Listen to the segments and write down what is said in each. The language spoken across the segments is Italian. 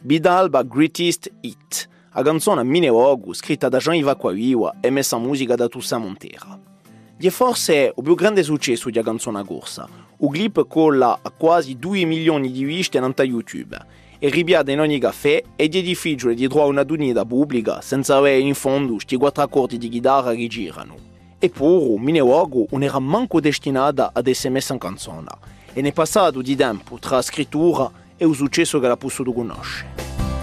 Bidalba Greatest Hit, la canzone Mineogu scritta da Jean-Yves Aquaviva e messa in musica da Toussaint Montera. È forse il più grande successo della canzone corsa. Il clip colla a quasi 2 milioni di viste su YouTube e ripiada in ogni caffè e è difficile di trovare una dunita pubblica senza avere in fondo questi 4 accordi di chitarra che girano. Eppure Mineogu non era manco destinata ad essere messa in canzone e ne è passato di tempo tra la scrittura e il successo che la posso conoscere.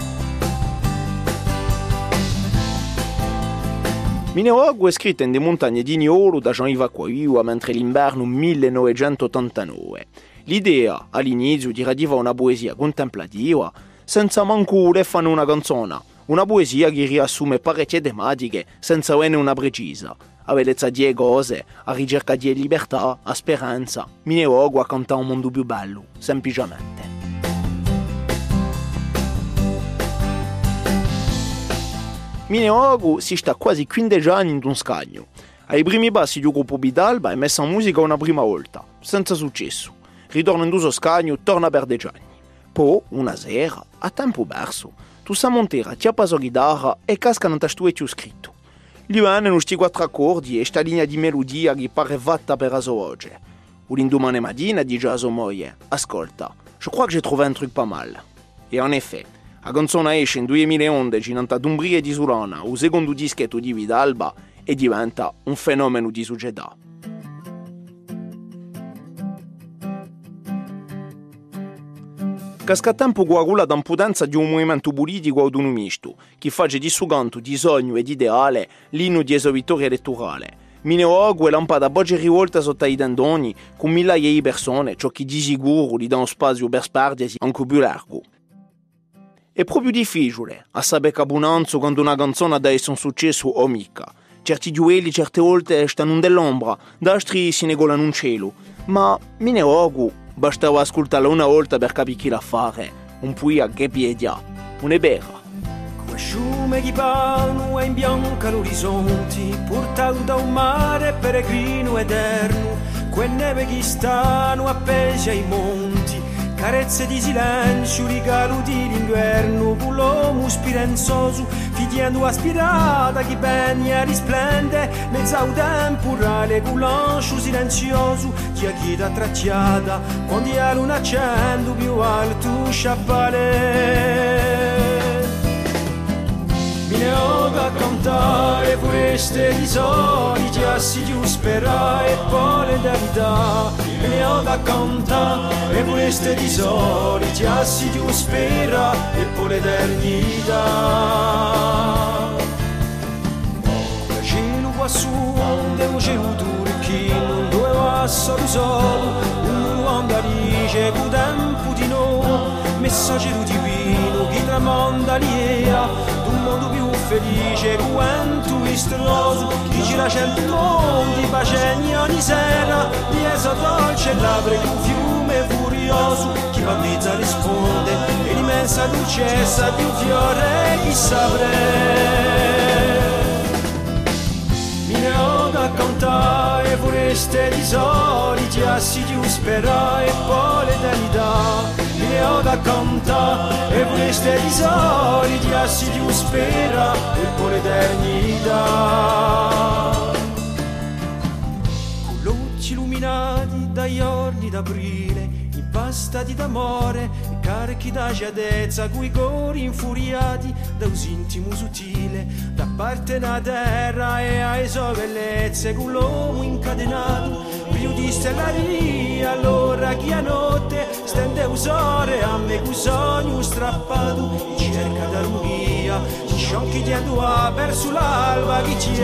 Mineogu è scritta in de montagne di Niolo da Jean-Yves Aquaviva mentre l'inverno 1989. L'idea all'inizio di radivare una poesia contemplativa senza manco le fanno una canzone, una poesia che riassume parecchie tematiche senza avere una precisa. A bellezza di cose, a ricerca di libertà, a speranza. Mineogu a cantare un mondo più bello, semplicemente. Mineogu si sta quasi 15 anni in un scagno. Ai primi passi di gruppo Bidalba è messa in musica una prima volta, senza successo. Ritorna in suo scagno, torna per 10 anni. Poi, una sera, a tempo perso, Toussaint Montera chiappa la chitarra e casca nel testuetto scritto. Gli vengono questi 4 accordi e questa linea di melodia che pare fatta per la sua voce. L'indomani mattina dice a sua moglie: ascolta, je crois que j'ai trouvé un truc pas mal. E in effetti, la canzone esce in 2011 in Dumbria di Surona, il secondo dischetto di Bidalba, e diventa un fenomeno di società. Casca tempo coagula da potenza di un movimento politico autonomisto, che fa di suo canto di sogno e di ideale l'inno di sua vittoria elettorale. Mineogu è lampada voce rivolta sotto i tendoni, con migliaia di persone, ciò che di sicuro gli dà uno spazio per spargersi anche più largo. È proprio difficile a sapere capunanzo quando una canzone dà essere un successo o mica. Certi duelli certe volte stanno nell'ombra, altri si negolano un cielo. Ma Mineogu bastava ascoltarla una volta per capire chi la fare. Un pui a che piedi ha. Non è vera. Come sciume di palmo e in bianca l'orizzonte, portato da un mare peregrino eterno, quelle neve che stanno appesi ai monti, carezze di silenzio, regalo di l'inverno, con l'uomo spirenzoso, figliando aspirata che begna risplende, mezza un temporale, con l'ancio silenzioso, di chieda tracciata, quando la luna accende più alto sciappale. Mineogu a cantare queste risori, già si giù spera e poi le verità. Mineogu a cantare queste risori, già si giù spera e poi l'eternità. Il cielo qua su, è un cielo turchino, dove va solo solo, un uomo dice che tempo di noi, messaggero divino che tramonda l'idea d'un mondo più felice, quanto istroso, chi gira 100 mondi, pacegni ogni sera, liesa dolce e labbra di un fiume furioso, chi battezza risponde, e l'immensa dolcezza di un fiore chi saprei. Mineogu a cantare foreste di soli, già si giù spera e poi l'eternità. Mineogu a cantare e foreste di soli, già si giù spera e poi l'eternità. Con luci illuminati dagli orli d'aprile, impastati d'amore e carichi da giadezza, coi cori infuriati da un intimo sottile, da parte della terra e alle sue bellezze, con l'uomo incatenato, più di stellaria, allora chi a notte stende usore a me con sogno strappato, in cerca d'armonia, ci sciocchi di andua verso l'alba chi ci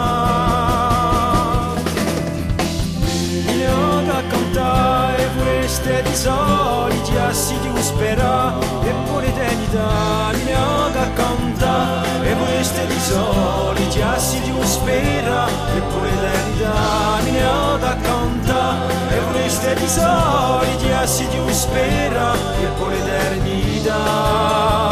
ama. Mineogu a cantare queste di soli, già si giù spera e poi l'eternità. Mineogu a cantare queste di soli, già si giù spera e poi l'eternità. Mineogu a cantare queste di soli, già si giù spera e poi l'eternità.